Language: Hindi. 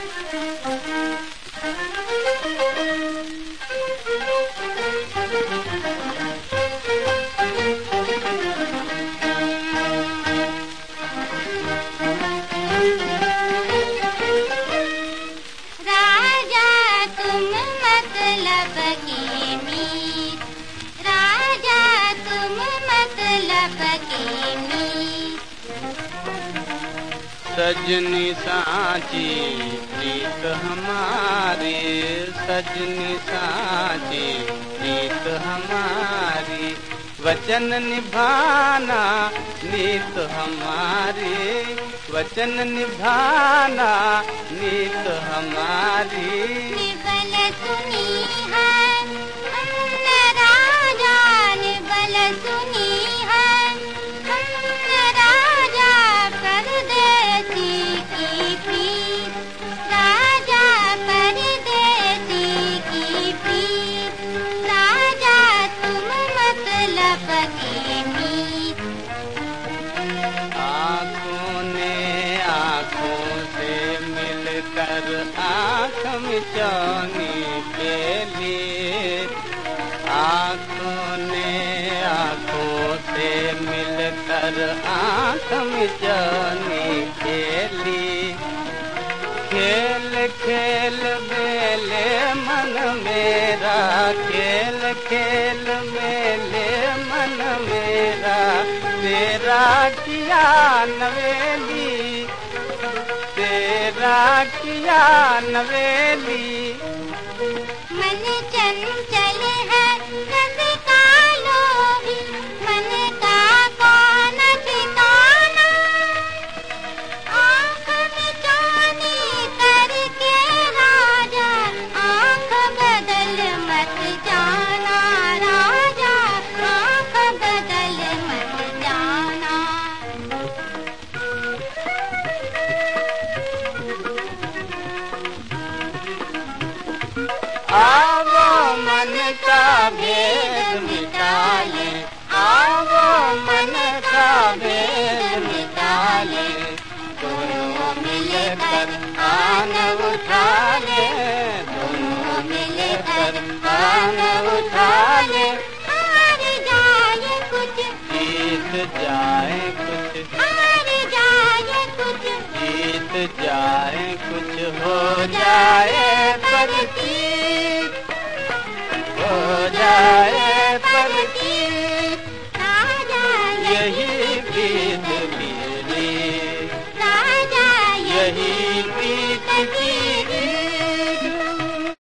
सजनी साची प्रीत हमारी, सजनी साची प्रीत हमारी, वचन निभाना नीत हमारी, वचन निभाना नीत हमारी। निबल सुनी है हमने राजा, निबल सुनी है हमने राजा, परदेसी की प्रीत, राजा परदेसी की प्रीत, राजा तुम मतलब की मीत। आँखों ने आँखों से मिलकर आँख मिचौनी खेली, आँखों ने आँखों से मिलकर आँख मिचौनी खेली। खेल खेल मेले मन मेरा, खेल खेल मेले मन मेरा, तेरा किया नवेली, तेरा किया नवेली। मन चंचल है रस का लोभी, मन का कौन ठिकाना, आँख मिचौनी करके राजा, आँख बदल मत जाना राजा, आँख बदल मत जाना। आवो मन का भेद मिटा ले, आवो मन का भेद मिटा ले, दोनों मिलकर आन उठा ले, दोनों मिलकर आन उठा ले। हार जाए कुछ, जीत जाए कुछ, हार जाए कुछ, जीत जाए कुछ, हो जाए पर